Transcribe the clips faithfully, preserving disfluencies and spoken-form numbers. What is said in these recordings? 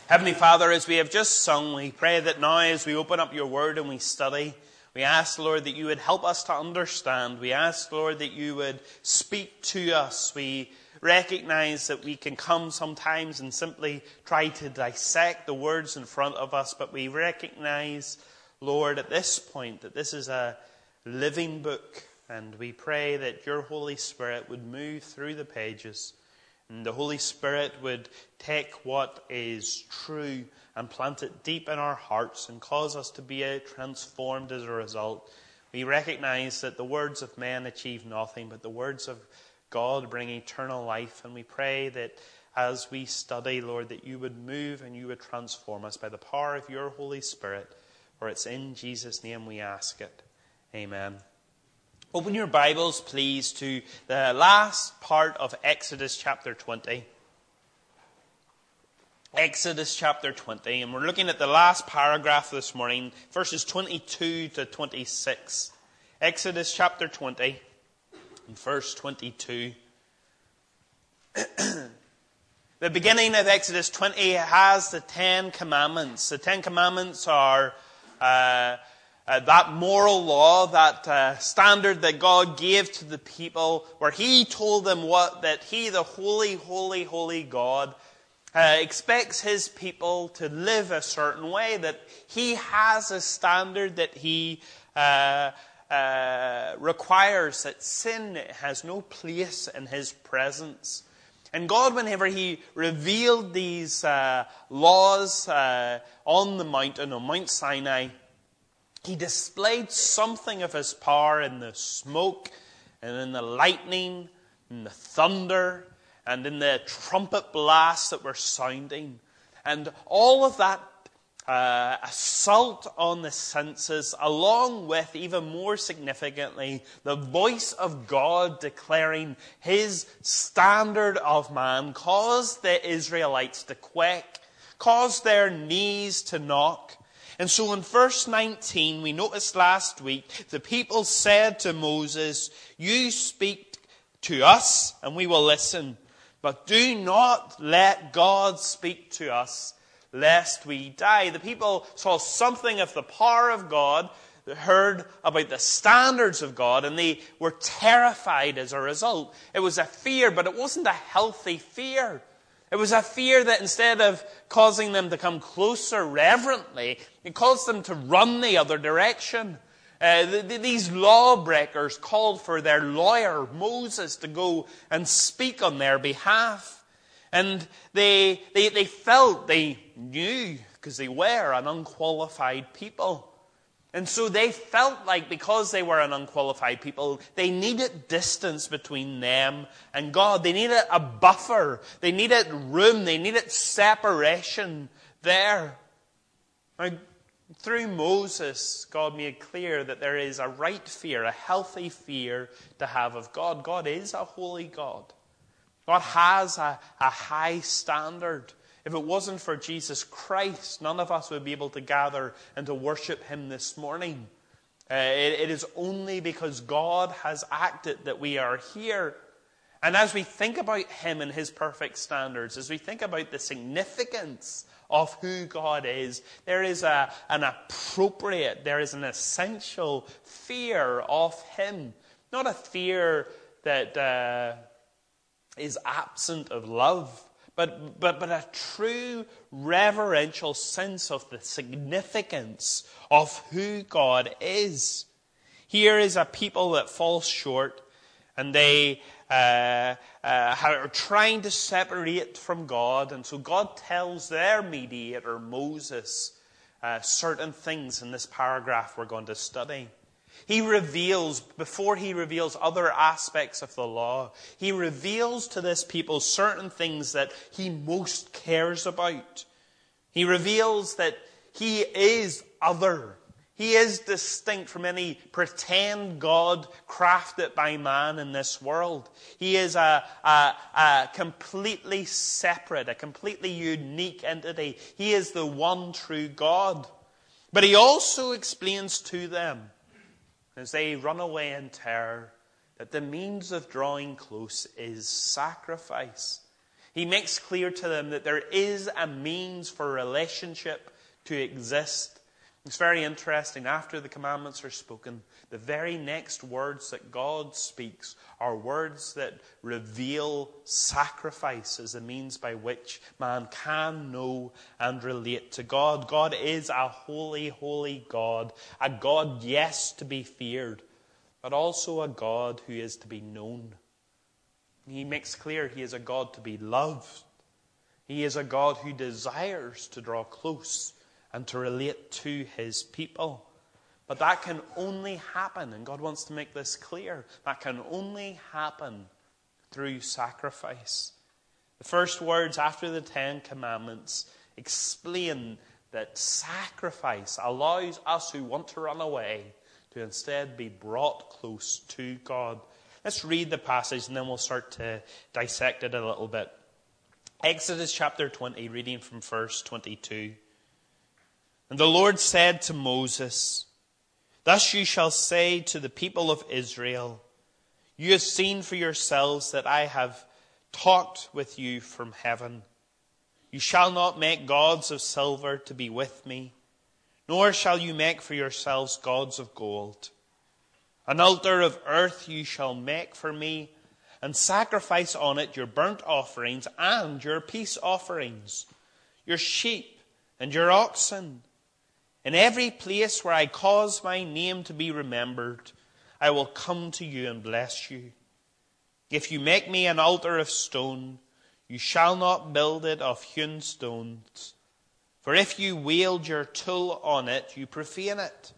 Heavenly Father, as we have just sung, we pray that now as we open up your word and we study, we ask, Lord, that you would help us to understand. We ask, Lord, that you would speak to us. We recognize that we can come sometimes and simply try to dissect the words in front of us, but we recognize, Lord, at this point that this is a living book, and we pray that your Holy Spirit would move through the pages, and the Holy Spirit would take what is true and plant it deep in our hearts and cause us to be transformed as a result. We recognize that the words of men achieve nothing, but the words of God bring eternal life. And we pray that as we study, Lord, that you would move and you would transform us by the power of your Holy Spirit. For it's in Jesus' name we ask it. Amen. Open your Bibles, please, to the last part of Exodus chapter twenty. Exodus chapter twenty, and we're looking at the last paragraph this morning, verses twenty-two to twenty-six. Exodus chapter twenty, and verse twenty-two. The beginning of Exodus twenty has the Ten Commandments. The Ten Commandments are uh, uh, that moral law, that uh, standard that God gave to the people, where He told them what that He, the holy, holy, holy God, Uh, expects His people to live a certain way, that He has a standard that He uh, uh, requires, that sin has no place in His presence. And God, whenever He revealed these uh, laws uh, on the mountain, on Mount Sinai, He displayed something of His power in the smoke and in the lightning and the thunder and in the trumpet blasts that were sounding. And all of that uh, assault on the senses, along with, even more significantly, the voice of God declaring His standard of man, caused the Israelites to quake, caused their knees to knock. And so in verse nineteen, we noticed last week, the people said to Moses, "You speak to us, and we will listen. But do not let God speak to us, lest we die." The people saw something of the power of God, they heard about the standards of God, and they were terrified as a result. It was a fear, but it wasn't a healthy fear. It was a fear that instead of causing them to come closer reverently, it caused them to run the other direction. Uh, the, the, these lawbreakers called for their lawyer, Moses, to go and speak on their behalf. And they, they, they felt, they knew, because they were an unqualified people. And so they felt like because they were an unqualified people, they needed distance between them and God. They needed a buffer. They needed room. They needed separation there. Now, through Moses, God made clear that there is a right fear, a healthy fear to have of God. God is a holy God. God has a, a high standard. If it wasn't for Jesus Christ, none of us would be able to gather and to worship Him this morning. Uh, it, it is only because God has acted that we are here. And as we think about Him and His perfect standards, as we think about the significance of who God is, there is a, an appropriate, there is an essential fear of Him. Not a fear that uh, is absent of love, but, but, but a true reverential sense of the significance of who God is. Here is a people that falls short, and they Uh, uh, are trying to separate from God. And so God tells their mediator, Moses, uh, certain things in this paragraph we're going to study. He reveals, before he reveals other aspects of the law, he reveals to this people certain things that he most cares about. He reveals that he is other. He is distinct from any pretend God crafted by man in this world. He is a, a, a completely separate, a completely unique entity. He is the one true God. But he also explains to them, as they run away in terror, that the means of drawing close is sacrifice. He makes clear to them that there is a means for relationship to exist. It's very interesting. After the commandments are spoken, the very next words that God speaks are words that reveal sacrifice as a means by which man can know and relate to God. God is a holy, holy God. A God, yes, to be feared, but also a God who is to be known. He makes clear he is a God to be loved. He is a God who desires to draw close and to relate to his people. But that can only happen, and God wants to make this clear, that can only happen through sacrifice. The first words after the Ten Commandments explain that sacrifice allows us who want to run away to instead be brought close to God. Let's read the passage and then we'll start to dissect it a little bit. Exodus chapter twenty, reading from verse twenty-two. And the Lord said to Moses, "Thus you shall say to the people of Israel, you have seen for yourselves that I have talked with you from heaven. You shall not make gods of silver to be with me, nor shall you make for yourselves gods of gold. An altar of earth you shall make for me, and sacrifice on it your burnt offerings and your peace offerings, your sheep and your oxen. In every place where I cause my name to be remembered, I will come to you and bless you. If you make me an altar of stone, you shall not build it of hewn stones. For if you wield your tool on it, you profane it.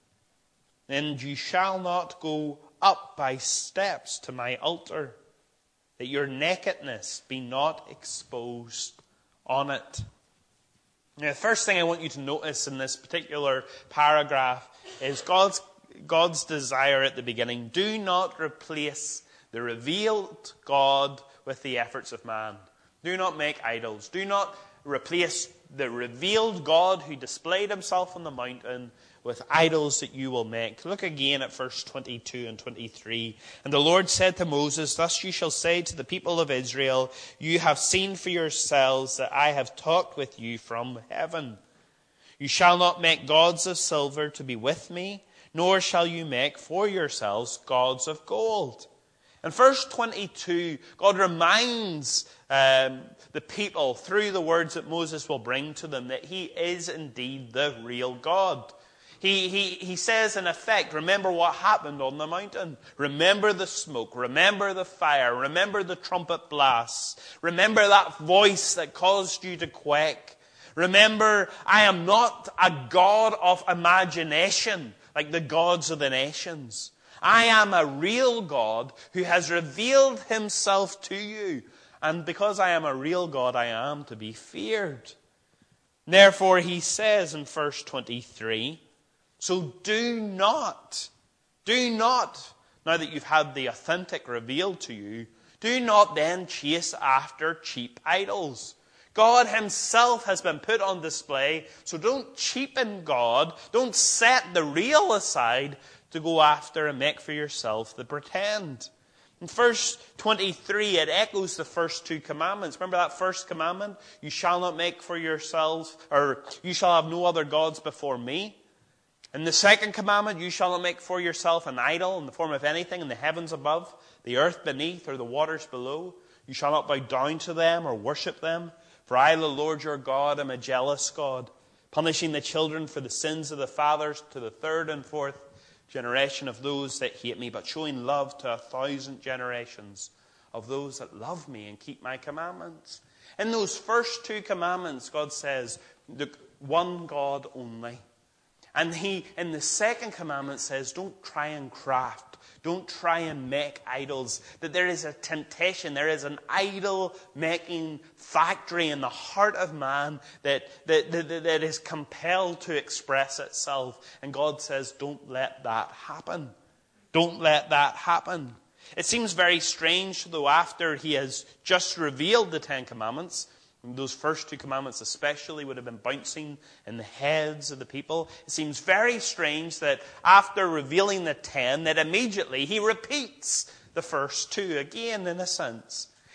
And you shall not go up by steps to my altar, that your nakedness be not exposed on it." Now, the first thing I want you to notice in this particular paragraph is God's, God's desire at the beginning. Do not replace the revealed God with the efforts of man. Do not make idols. Do not replace the revealed God who displayed himself on the mountain with idols that you will make. Look again at verse twenty-two and twenty-three. And the Lord said to Moses, "Thus you shall say to the people of Israel, you have seen for yourselves that I have talked with you from heaven. You shall not make gods of silver to be with me, nor shall you make for yourselves gods of gold." In verse twenty-two, God reminds um, the people through the words that Moses will bring to them that he is indeed the real God. He, he, he says, in effect, remember what happened on the mountain. Remember the smoke. Remember the fire. Remember the trumpet blasts. Remember that voice that caused you to quake. Remember, I am not a God of imagination like the gods of the nations. I am a real God who has revealed himself to you. And because I am a real God, I am to be feared. Therefore, he says in verse twenty-three, so do not, do not, now that you've had the authentic revealed to you, do not then chase after cheap idols. God himself has been put on display, so don't cheapen God. Don't set the real aside to go after and make for yourself the pretend. In verse twenty-three, it echoes the first two commandments. Remember that first commandment? You shall not make for yourselves, or you shall have no other gods before me. And the second commandment, you shall not make for yourself an idol in the form of anything in the heavens above, the earth beneath, or the waters below. You shall not bow down to them or worship them. For I, the Lord your God, am a jealous God, punishing the children for the sins of the fathers to the third and fourth generation of those that hate me, but showing love to a thousand generations of those that love me and keep my commandments. In those first two commandments, God says, look, one God only. And he, in the second commandment, says, don't try and craft. Don't try and make idols. That there is a temptation. There is an idol-making factory in the heart of man that, that, that, that is compelled to express itself. And God says, don't let that happen. Don't let that happen. It seems very strange, though, after he has just revealed the Ten Commandments, those first two commandments especially would have been bouncing in the heads of the people. It seems very strange that after revealing the ten, that immediately he repeats the first two again, in a sense.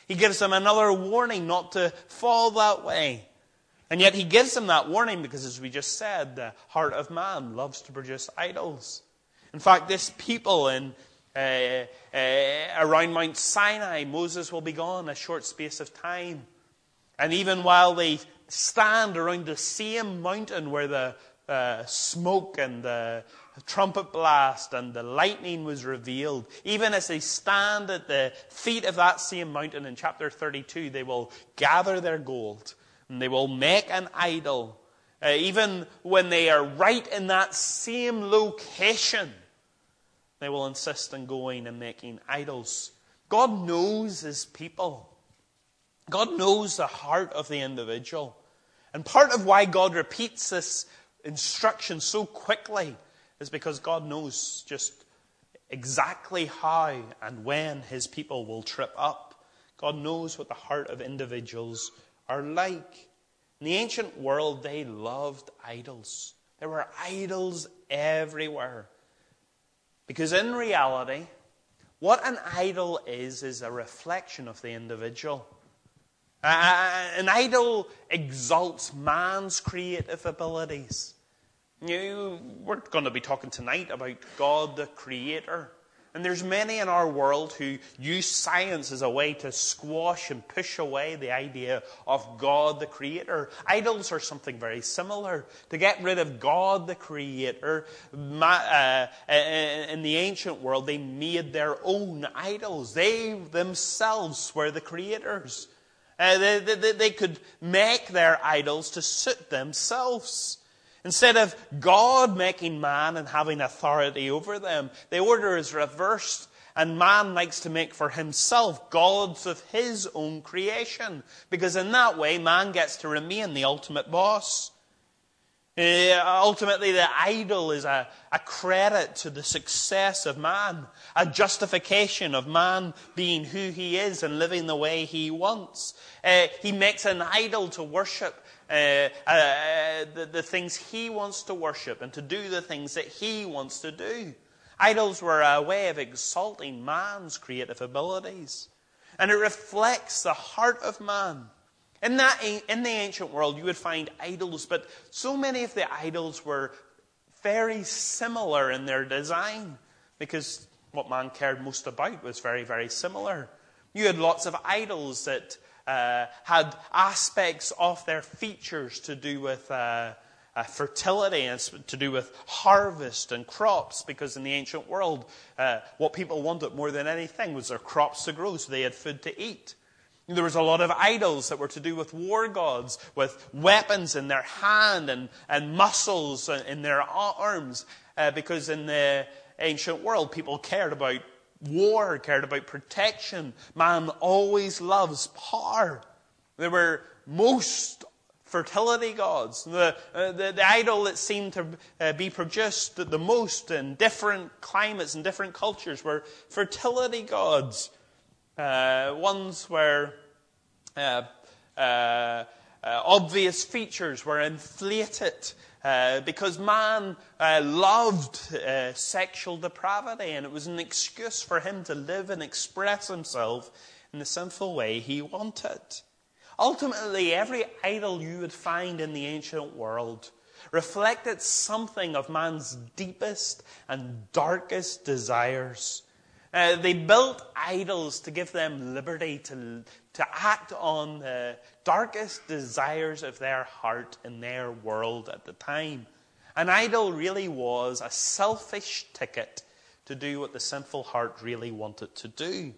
He gives them another warning not to fall that way. And yet he gives them that warning because, as we just said, the heart of man loves to produce idols. In fact, this people in uh, uh, around Mount Sinai, Moses will be gone a short space of time. And even while they stand around the same mountain where the uh, smoke and the trumpet blast and the lightning was revealed, even as they stand at the feet of that same mountain in chapter thirty-two, they will gather their gold and they will make an idol. Uh, even when they are right in that same location, they will insist on going and making idols. God knows his people. God knows the heart of the individual. And part of why God repeats this instruction so quickly is because God knows just exactly how and when his people will trip up. God knows what the heart of individuals are like. In the ancient world, they loved idols. There were idols everywhere. Because in reality, what an idol is, is a reflection of the individual. Uh, an idol exalts man's creative abilities. You know, we're going to be talking tonight about God the Creator. And there's many in our world who use science as a way to squash and push away the idea of God the Creator. Idols are something very similar. To get rid of God the Creator, uh, in the ancient world, they made their own idols. They themselves were the creators. Uh, they, they, they could make their idols to suit themselves. Instead of God making man and having authority over them, the order is reversed, and man likes to make for himself gods of his own creation, because in that way man gets to remain the ultimate boss. Uh, ultimately, the idol is a, a credit to the success of man, a justification of man being who he is and living the way he wants. Uh, he makes an idol to worship uh, uh, the, the things he wants to worship and to do the things that he wants to do. Idols were a way of exalting man's creative abilities. And it reflects the heart of man. In that, in the ancient world, you would find idols, but so many of the idols were very similar in their design, because what man cared most about was very, very similar. You had lots of idols that uh, had aspects of their features to do with uh, uh, fertility and to do with harvest and crops, because in the ancient world, uh, what people wanted more than anything was their crops to grow so they had food to eat. There was a lot of idols that were to do with war gods, with weapons in their hand and, and muscles in their arms. Uh, because in the ancient world, people cared about war, cared about protection. Man always loves power. There were most fertility gods. The, uh, the, the idol that seemed to uh, be produced the most in different climates and different cultures were fertility gods. Uh, ones where uh, uh, uh, obvious features were inflated uh, because man uh, loved uh, sexual depravity, and it was an excuse for him to live and express himself in the sinful way he wanted. Ultimately, every idol you would find in the ancient world reflected something of man's deepest and darkest desires. Uh, they built idols to give them liberty to, to act on the darkest desires of their heart in their world at the time. An idol really was a selfish ticket to do what the sinful heart really wanted to do.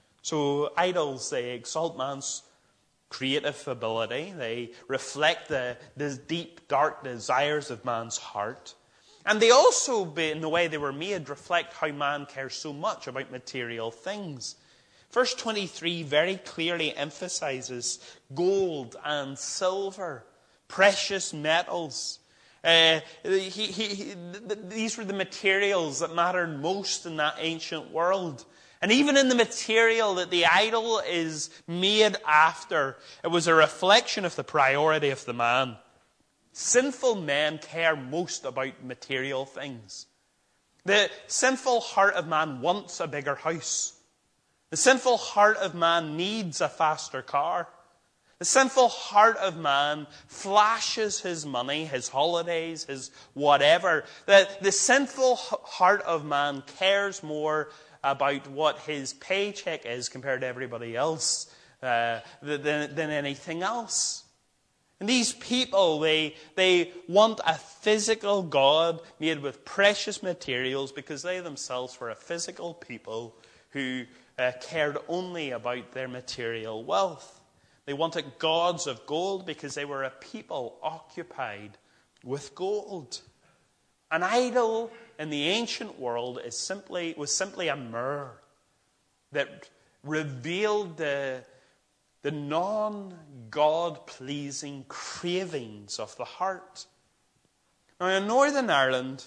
So idols, they exalt man's creative ability. They reflect the, the deep, dark desires of man's heart. And they also, in the way they were made, reflect how man cares so much about material things. Verse twenty-three very clearly emphasizes gold and silver, precious metals. Uh, he, he, he, these were the materials that mattered most in that ancient world. And even in the material that the idol is made after, it was a reflection of the priority of the man. Sinful men care most about material things. The sinful heart of man wants a bigger house. The sinful heart of man needs a faster car. The sinful heart of man flashes his money, his holidays, his whatever. The, the sinful heart of man cares more about what his paycheck is compared to everybody else uh, than, than anything else. And these people, they, they want a physical God made with precious materials because they themselves were a physical people who uh, cared only about their material wealth. They wanted gods of gold because they were a people occupied with gold. An idol in the ancient world is simply was simply a mirror that revealed the, the non-God-pleasing cravings of the heart. Now, in Northern Ireland,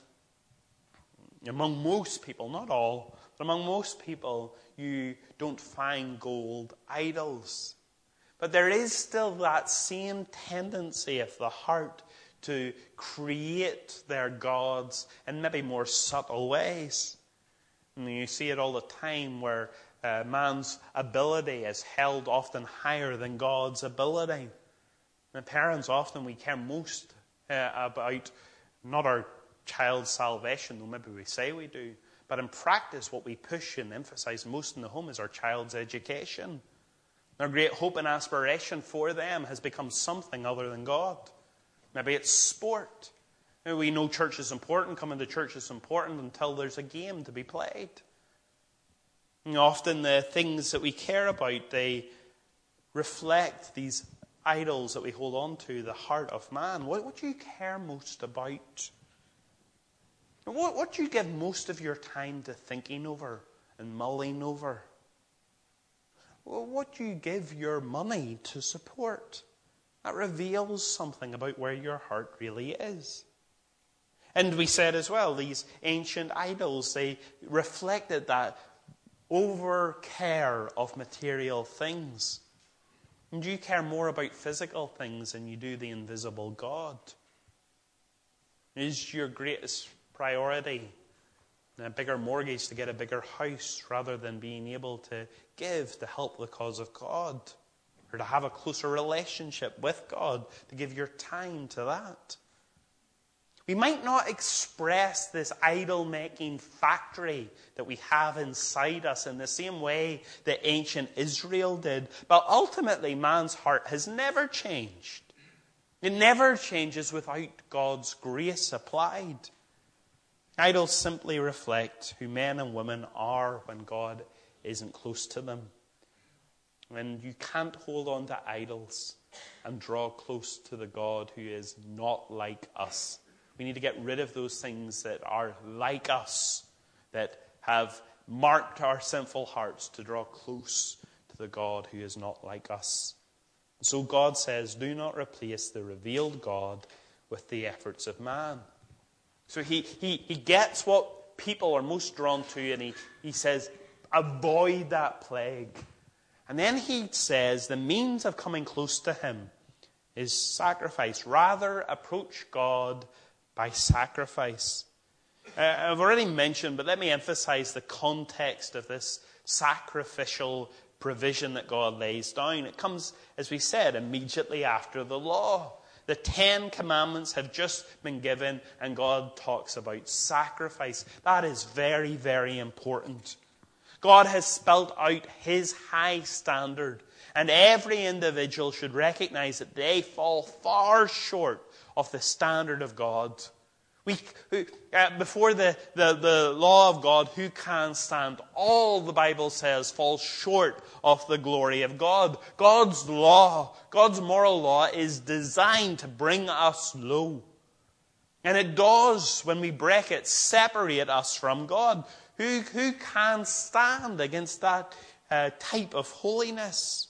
among most people, not all, but among most people, you don't find gold idols. But there is still that same tendency of the heart to create their gods in maybe more subtle ways. And you see it all the time where uh, man's ability is held often higher than God's ability. And parents often, we care most uh, about not our child's salvation, though maybe we say we do. But in practice, what we push and emphasize most in the home is our child's education. Our great hope and aspiration for them has become something other than God. Maybe it's sport. Maybe we know church is important, coming to church is important until there's a game to be played. And often the things that we care about, they reflect these idols that we hold on to, the heart of man. What, what do you care most about? What, what do you give most of your time to thinking over and mulling over? Well, what do you give your money to support? That reveals something about where your heart really is. And we said as well, these ancient idols, they reflected that over care of material things. And you care more about physical things than you do the invisible God. Is your greatest priority a bigger mortgage to get a bigger house rather than being able to give to help the cause of God, or to have a closer relationship with God, to give your time to that? We might not express this idol-making factory that we have inside us in the same way that ancient Israel did, but ultimately man's heart has never changed. It never changes without God's grace applied. Idols simply reflect who men and women are when God isn't close to them. And you can't hold on to idols and draw close to the God who is not like us. We need to get rid of those things that are like us, that have marked our sinful hearts, to draw close to the God who is not like us. So God says, do not replace the revealed God with the efforts of man. So he, he, he gets what people are most drawn to, and he, he says, avoid that plague. And then he says the means of coming close to him is sacrifice. Rather, approach God by sacrifice. Uh, I've already mentioned, but let me emphasize the context of this sacrificial provision that God lays down. It comes, as we said, immediately after the law. The Ten Commandments have just been given, and God talks about sacrifice. That is very, very important. God has spelt out his high standard, and every individual should recognize that they fall far short of the standard of God. We, who, uh, before the, the, the law of God, who can stand? All the Bible says falls short of the glory of God. God's law, God's moral law, is designed to bring us low. And it does, when we break it, separate us from God. Who, who can stand against that uh, type of holiness?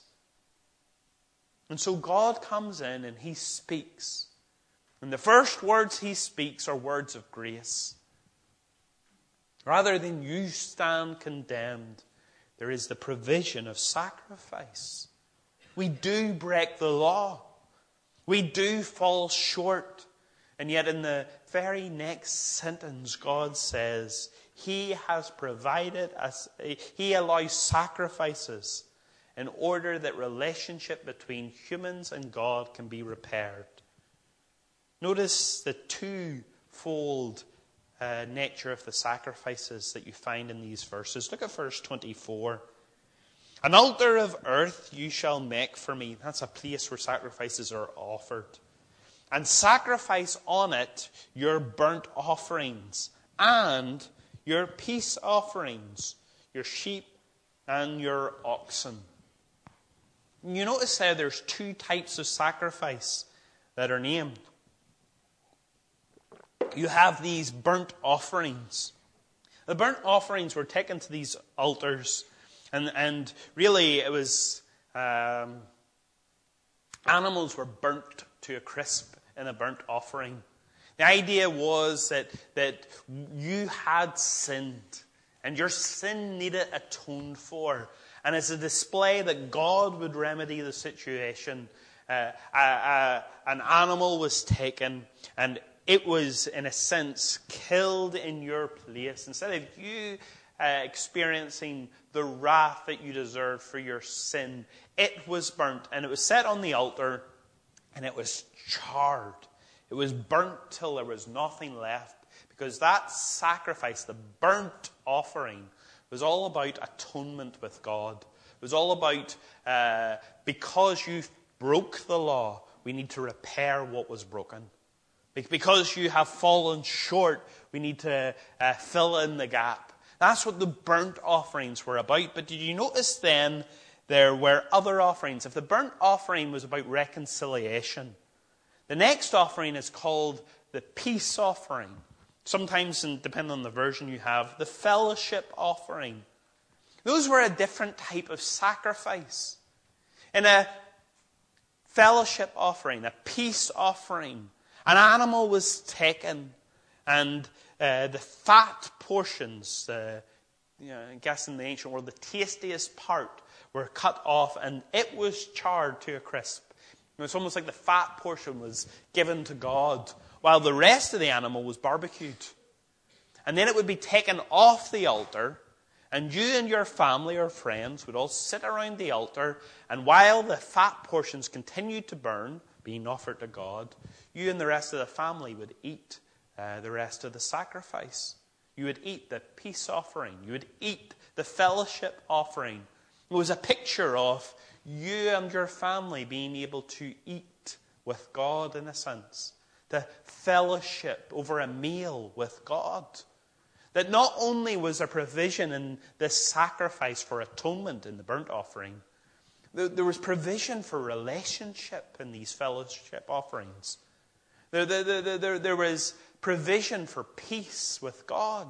And so God comes in and he speaks. And the first words he speaks are words of grace. Rather than you stand condemned, there is the provision of sacrifice. We do break the law. We do fall short. And yet in the very next sentence, God says, He has provided us, he allows sacrifices in order that relationship between humans and God can be repaired. Notice the twofold uh, nature of the sacrifices that you find in these verses. Look at verse twenty-four. An altar of earth you shall make for me. That's a place where sacrifices are offered. And sacrifice on it your burnt offerings and your peace offerings, your sheep and your oxen. You notice there there's two types of sacrifice that are named. You have these burnt offerings. The burnt offerings were taken to these altars, and, and really it was um, animals were burnt to a crisp in a burnt offering. The idea was that, that you had sinned, and your sin needed atoned for. And as a display that God would remedy the situation, uh, a, a, an animal was taken, and it was, in a sense, killed in your place. Instead of you uh, experiencing the wrath that you deserved for your sin, it was burnt, and it was set on the altar, and it was charred. It was burnt till there was nothing left, because that sacrifice, the burnt offering, was all about atonement with God. It was all about, uh, because you broke the law, we need to repair what was broken. Because you have fallen short, we need to uh, fill in the gap. That's what the burnt offerings were about. But did you notice then there were other offerings? If the burnt offering was about reconciliation, the next offering is called the peace offering. Sometimes, and depending on the version you have, the fellowship offering. Those were a different type of sacrifice. In a fellowship offering, a peace offering, an animal was taken, and uh, the fat portions, uh, you know, I guess in the ancient world, the tastiest part, were cut off, and it was charred to a crisp. It's almost like the fat portion was given to God, while the rest of the animal was barbecued. And then it would be taken off the altar, and you and your family or friends would all sit around the altar, and while the fat portions continued to burn, being offered to God, you and the rest of the family would eat uh, the rest of the sacrifice. You would eat the peace offering. You would eat the fellowship offering. It was a picture of you and your family being able to eat with God, in a sense. The fellowship over a meal with God. That not only was there provision in this sacrifice for atonement in the burnt offering, there was provision for relationship in these fellowship offerings. There, there, there, there, there was provision for peace with God.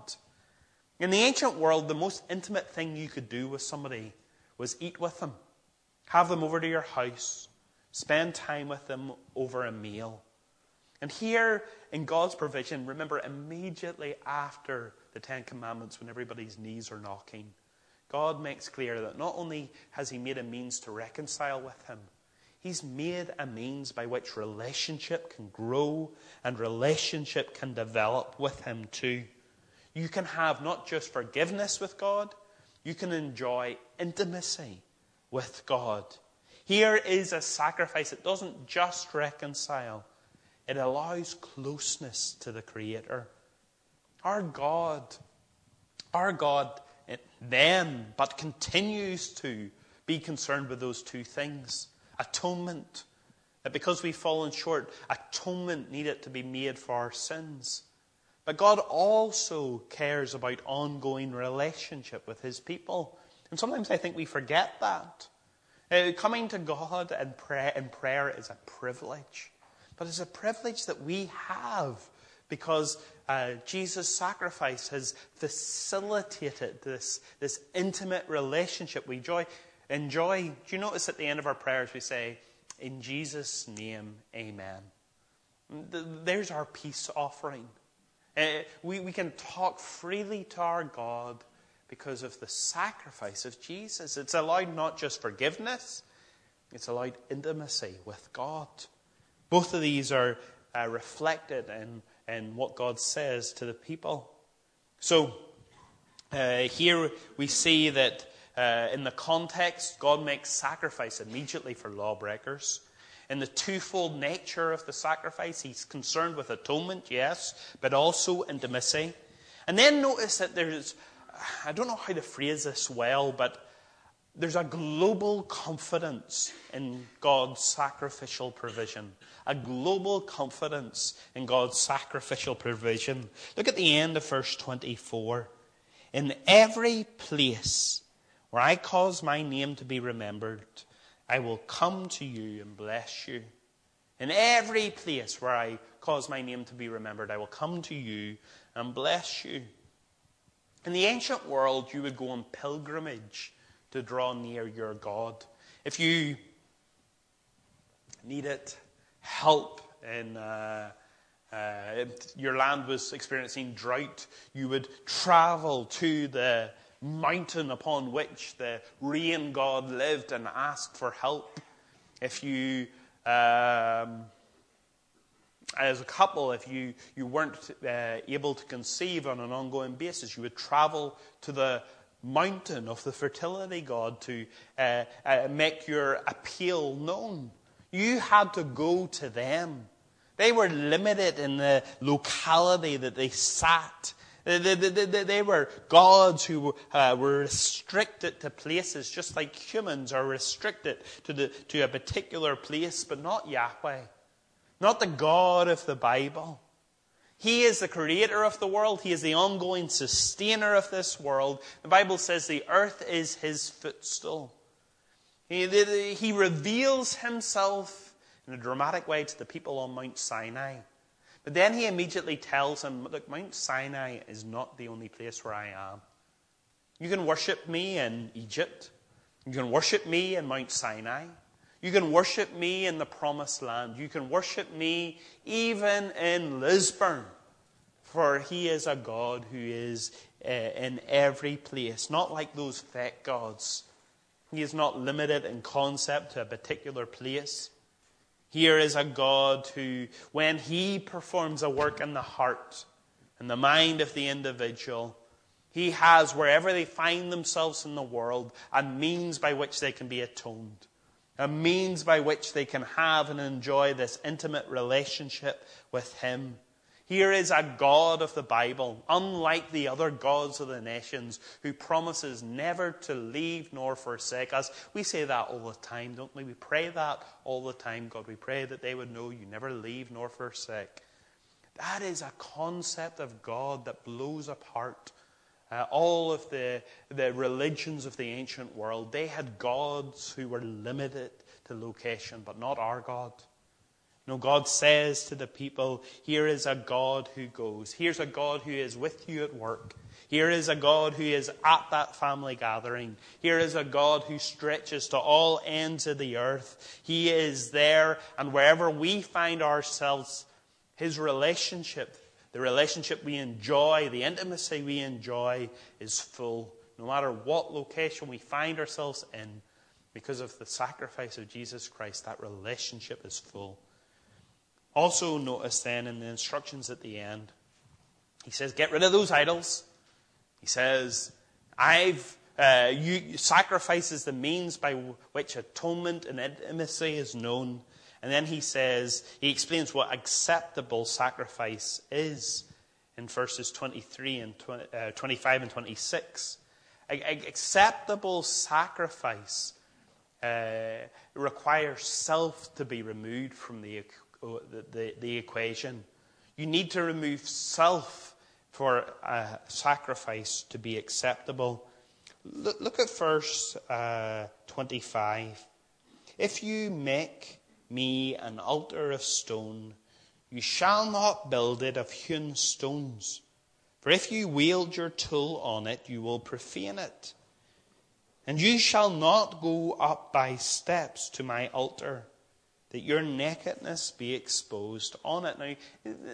In the ancient world, the most intimate thing you could do with somebody was eat with them. Have them over to your house. Spend time with them over a meal. And here, in God's provision, remember, immediately after the Ten Commandments, when everybody's knees are knocking, God makes clear that not only has he made a means to reconcile with him, he's made a means by which relationship can grow and relationship can develop with him too. You can have not just forgiveness with God, you can enjoy intimacy with God. Here is a sacrifice that doesn't just reconcile, it allows closeness to the Creator. Our God, our God then, but continues to be concerned with those two things. Atonement, that because we've fallen short, atonement needed to be made for our sins. But God also cares about ongoing relationship with his people. And sometimes I think we forget that. Uh, coming to God and pray, in prayer is a privilege. But it's a privilege that we have because uh, Jesus' sacrifice has facilitated this, this intimate relationship we enjoy. enjoy. Do you notice at the end of our prayers we say, in Jesus' name, amen. There's our peace offering. Uh, we, we can talk freely to our God because of the sacrifice of Jesus. It's allowed not just forgiveness, it's allowed intimacy with God. Both of these are uh, reflected in, in what God says to the people. So, Uh, here we see that uh, in the context, God makes sacrifice immediately for lawbreakers. In the twofold nature of the sacrifice, he's concerned with atonement, yes, but also intimacy. And then notice that there's, I don't know how to phrase this well, but there's a global confidence in God's sacrificial provision. A global confidence in God's sacrificial provision. Look at the end of verse twenty-four. In every place where I cause my name to be remembered, I will come to you and bless you. In every place where I cause my name to be remembered, I will come to you and bless you. In the ancient world, you would go on pilgrimage to draw near your God. If you needed help in uh, uh, if your land was experiencing drought, you would travel to the mountain upon which the rain god lived and ask for help. If you, um, as a couple, if you, you weren't uh, able to conceive on an ongoing basis, you would travel to the mountain of the fertility god to uh, uh, make your appeal known. You had to go to them. They were limited in the locality that they sat. They, they, they, they were gods who uh, were restricted to places, just like humans are restricted to, the, to a particular place, but not Yahweh. Not the God of the Bible. He is the creator of the world. He is the ongoing sustainer of this world. The Bible says the earth is his footstool. He, he reveals himself in a dramatic way to the people on Mount Sinai. But then he immediately tells them, look, Mount Sinai is not the only place where I am. You can worship me in Egypt. You can worship me in Mount Sinai. You can worship me in the Promised Land. You can worship me even in Lisburn. For he is a God who is uh, in every place. Not like those fake gods. He is not limited in concept to a particular place. Here is a God who, when he performs a work in the heart and the mind of the individual, he has, wherever they find themselves in the world, a means by which they can be atoned. A means by which they can have and enjoy this intimate relationship with him. Here is a God of the Bible, unlike the other gods of the nations, who promises never to leave nor forsake us. We say that all the time, don't we? We pray that all the time. God, we pray that they would know you never leave nor forsake. That is a concept of God that blows apart Uh, all of the, the religions of the ancient world. They had gods who were limited to location, but not our God. No, God says to the people, here is a God who goes. Here's a God who is with you at work. Here is a God who is at that family gathering. Here is a God who stretches to all ends of the earth. He is there, and wherever we find ourselves, his relationship, the relationship we enjoy, the intimacy we enjoy is full. No matter what location we find ourselves in, because of the sacrifice of Jesus Christ, that relationship is full. Also notice then in the instructions at the end, he says, get rid of those idols. He says, I've uh, you, sacrifice is the means by which atonement and intimacy is known. And then he says, he explains what acceptable sacrifice is in verses twenty-three and twenty, uh, twenty-five and twenty-six. A, a, acceptable sacrifice uh, requires self to be removed from the, the, the, the equation. You need to remove self for a sacrifice to be acceptable. Look, look at verse uh, twenty-five. If you make me an altar of stone, you shall not build it of hewn stones. For if you wield your tool on it, you will profane it. And you shall not go up by steps to my altar, that your nakedness be exposed on it. Now,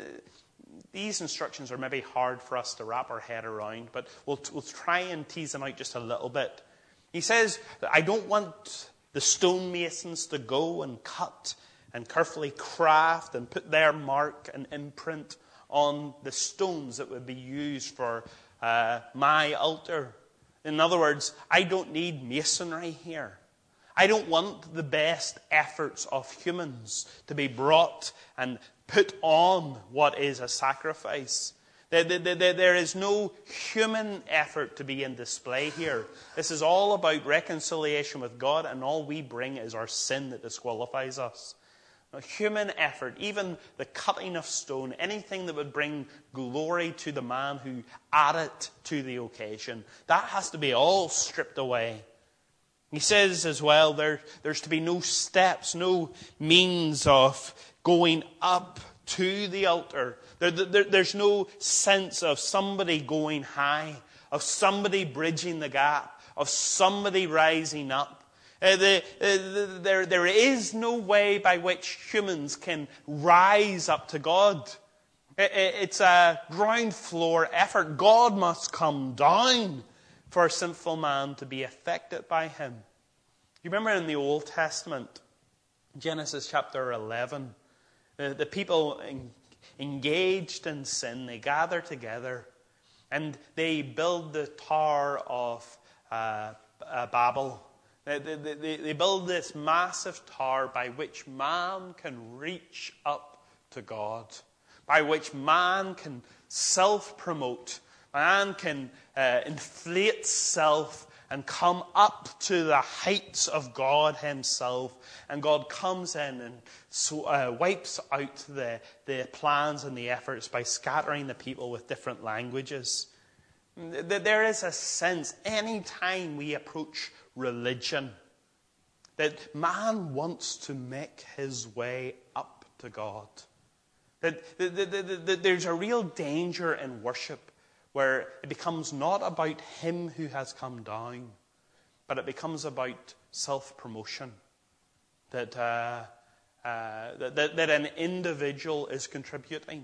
these instructions are maybe hard for us to wrap our head around, but we'll, we'll try and tease them out just a little bit. He says, I don't want the stonemasons to go and cut and carefully craft and put their mark and imprint on the stones that would be used for uh, my altar. In other words, I don't need masonry here. I don't want the best efforts of humans to be brought and put on what is a sacrifice. There, there, there, there is no human effort to be in display here. This is all about reconciliation with God, and all we bring is our sin that disqualifies us. A human effort, even the cutting of stone, anything that would bring glory to the man who added to the occasion, that has to be all stripped away. He says as well, there, there's to be no steps, no means of going up to the altar. There, there, there's no sense of somebody going high, of somebody bridging the gap, of somebody rising up. Uh, the, uh, there, there is no way by which humans can rise up to God. It, it's a ground floor effort. God must come down for a sinful man to be affected by him. You remember in the Old Testament, Genesis chapter eleven, the, the people in, engaged in sin, they gather together and they build the Tower of uh, uh, Babel. They, they, they, they build this massive tower by which man can reach up to God, by which man can self-promote, man can uh, inflate self and come up to the heights of God himself. And God comes in and so, uh, wipes out the, the plans and the efforts by scattering the people with different languages. There is a sense, any time we approach religion, that man wants to make his way up to God. That, that, that, that, that there's a real danger in worship where it becomes not about him who has come down, but it becomes about self-promotion. That, uh, uh, that, that an individual is contributing.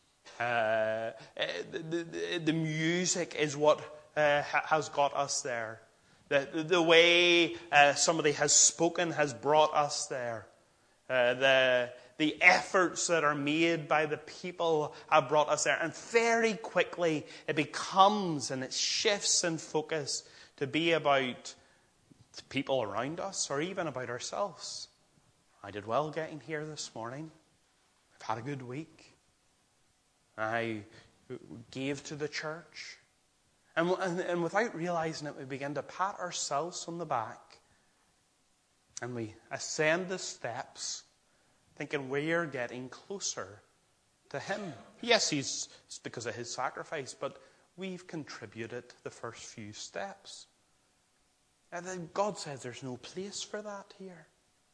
Uh, the, the, the music is what uh, has got us there. The, the way uh, somebody has spoken has brought us there. Uh, the, the efforts that are made by the people have brought us there. And very quickly it becomes and it shifts in focus to be about the people around us or even about ourselves. I did well getting here this morning. I've had a good week. I gave to the church. And, and, and without realizing it, we begin to pat ourselves on the back. And we ascend the steps, thinking we're getting closer to him. Yes, he's, it's because of his sacrifice, but we've contributed the first few steps. And then God says there's no place for that here.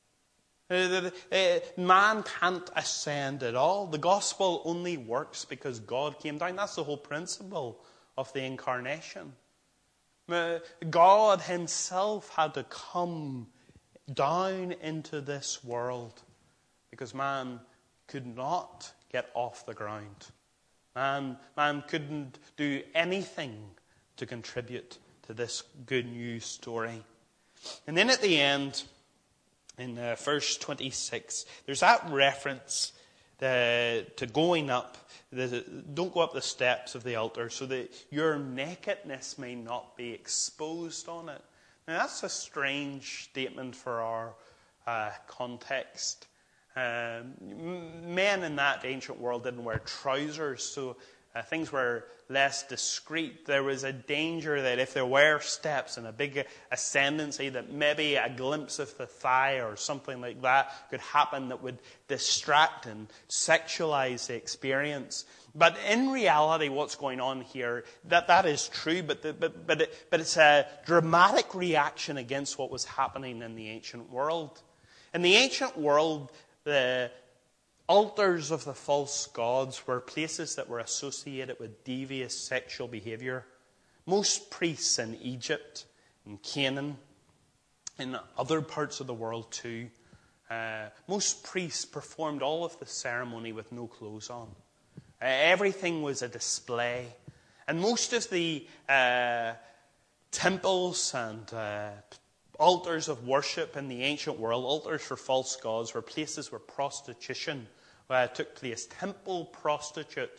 Uh, uh, man can't ascend at all. The gospel only works because God came down. That's the whole principle of the incarnation. Uh, God himself had to come down into this world because man could not get off the ground. Man, man couldn't do anything to contribute to this good news story. And then at the end, in uh, verse twenty-six, there's that reference uh, to going up. The, don't go up the steps of the altar so that your nakedness may not be exposed on it. Now that's a strange statement for our uh, context. Um, men in that ancient world didn't wear trousers, so uh, things were less discreet. There was a danger that if there were steps and a big ascendancy, that maybe a glimpse of the thigh or something like that could happen that would distract and sexualize the experience. But in reality, what's going on here, that, that is true, but, the, but, but, it, but it's a dramatic reaction against what was happening in the ancient world. In the ancient world, the altars of the false gods were places that were associated with devious sexual behavior. Most priests in Egypt, in Canaan, in other parts of the world too, uh, most priests performed all of the ceremony with no clothes on. Uh, everything was a display. And most of the uh, temples and uh, altars of worship in the ancient world, altars for false gods, were places where prostitution uh, took place. Temple prostitutes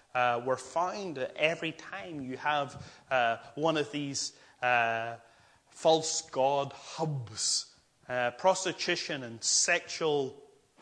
uh, were found every time you have uh, one of these uh, false god hubs. Uh, prostitution and sexual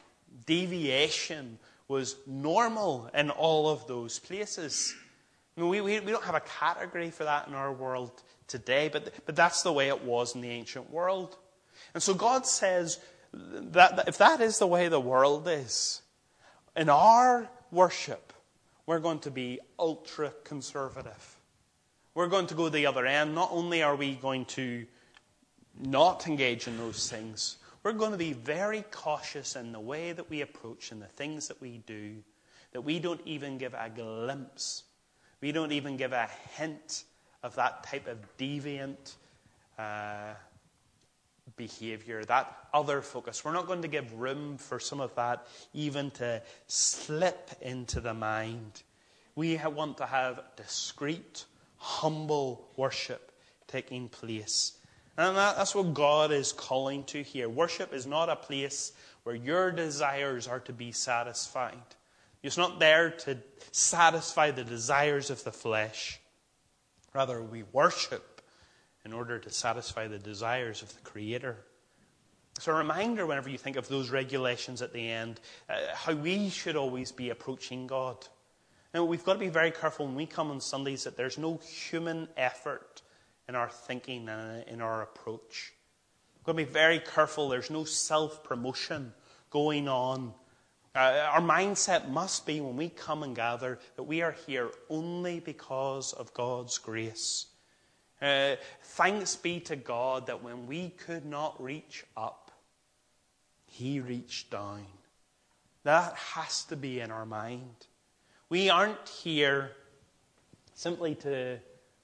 deviation was normal in all of those places. I mean, we, we, we don't have a category for that in our world today, but, but that's the way it was in the ancient world. And so God says that, that if that is the way the world is, in our worship, we're going to be ultra-conservative. We're going to go the other end. Not only are we going to not engage in those things, we're going to be very cautious in the way that we approach and the things that we do, that we don't even give a glimpse, we don't even give a hint of that type of deviant uh, behavior, that other focus. We're not going to give room for some of that even to slip into the mind. We want to have discreet, humble worship taking place. And that, that's what God is calling to here. Worship is not a place where your desires are to be satisfied. It's not there to satisfy the desires of the flesh. Rather, we worship in order to satisfy the desires of the Creator. It's a reminder whenever you think of those regulations at the end, uh, how we should always be approaching God. Now, we've got to be very careful when we come on Sundays that there's no human effort in our thinking and in our approach. We've got to be very careful. There's no self-promotion going on. Uh, our mindset must be when we come and gather that we are here only because of God's grace. Uh, thanks be to God that when we could not reach up, He reached down. That has to be in our mind. We aren't here simply to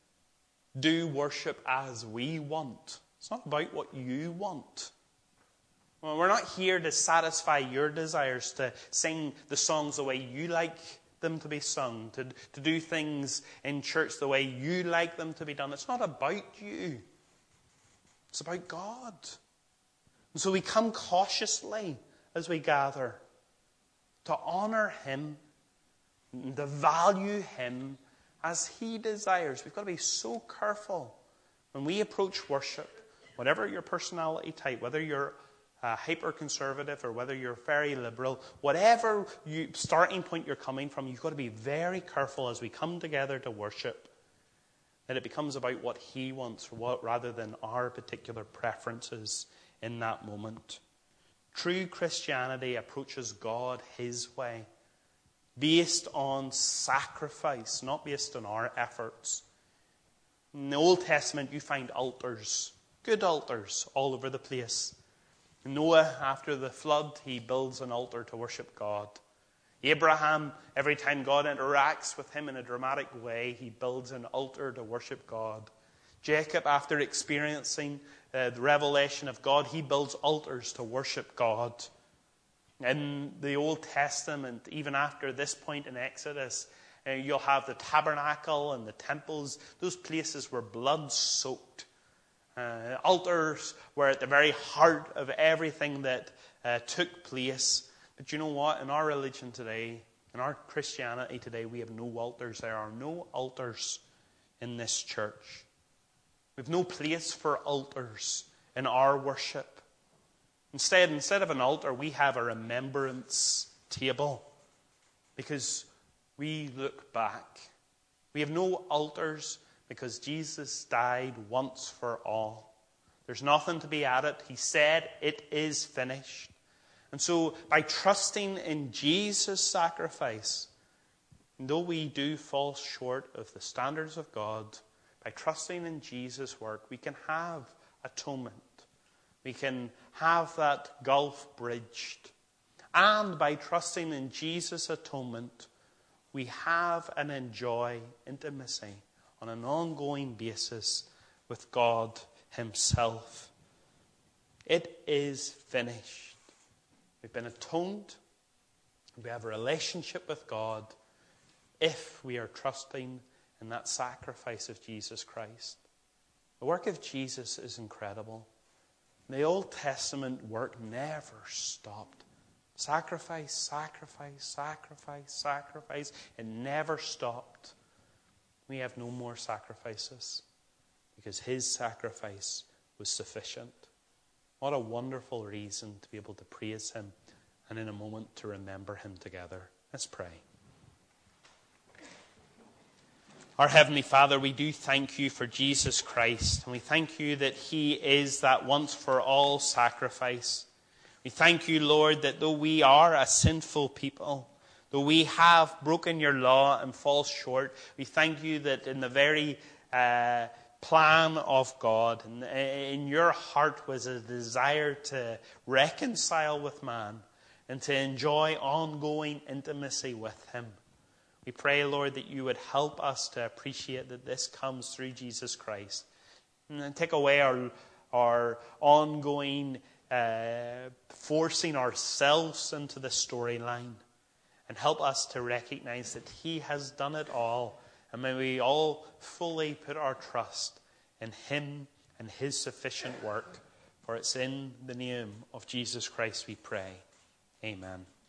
do worship as we want. It's not about what you want. Well, we're not here to satisfy your desires, to sing the songs the way you like them to be sung, to, to do things in church the way you like them to be done. It's not about you. It's about God. And so we come cautiously as we gather to honor Him, to value Him as He desires. We've got to be so careful when we approach worship, whatever your personality type, whether you're uh, hyper-conservative or whether you're very liberal, whatever you, starting point you're coming from, you've got to be very careful as we come together to worship that it becomes about what He wants what, rather than our particular preferences in that moment. True Christianity approaches God His way, based on sacrifice, not based on our efforts. In the Old Testament, you find altars, good altars, all over the place. Noah, after the flood, he builds an altar to worship God. Abraham, every time God interacts with him in a dramatic way, he builds an altar to worship God. Jacob, after experiencing uh, the revelation of God, he builds altars to worship God. In the Old Testament, even after this point in Exodus, uh, you'll have the tabernacle and the temples. Those places were blood-soaked. Uh, altars were at the very heart of everything that uh, took place. But you know what? In our religion today, in our Christianity today, we have no altars. There are no altars in this church. We have no place for altars in our worship. Instead, instead of an altar, we have a remembrance table because we look back. We have no altars because Jesus died once for all. There's nothing to be added. He said, "It is finished." And so, by trusting in Jesus' sacrifice, though we do fall short of the standards of God, by trusting in Jesus' work, we can have atonement. We can have that gulf bridged. And by trusting in Jesus' atonement, we have and enjoy intimacy on an ongoing basis with God Himself. It is finished. We've been atoned. We have a relationship with God if we are trusting in that sacrifice of Jesus Christ. The work of Jesus is incredible. The Old Testament work never stopped. Sacrifice, sacrifice, sacrifice, sacrifice. It never stopped. We have no more sacrifices because his sacrifice was sufficient. What a wonderful reason to be able to praise him and in a moment to remember him together. Let's pray. Our Heavenly Father, we do thank you for Jesus Christ, and we thank you that he is that once for all sacrifice. We thank you, Lord, that though we are a sinful people, though we have broken your law and fall short, we thank you that in the very uh, plan of God, in, in your heart was a desire to reconcile with man and to enjoy ongoing intimacy with him. We pray, Lord, that you would help us to appreciate that this comes through Jesus Christ. And take away our, our ongoing uh, forcing ourselves into the storyline. And help us to recognize that he has done it all. And may we all fully put our trust in him and his sufficient work. For it's in the name of Jesus Christ we pray. Amen.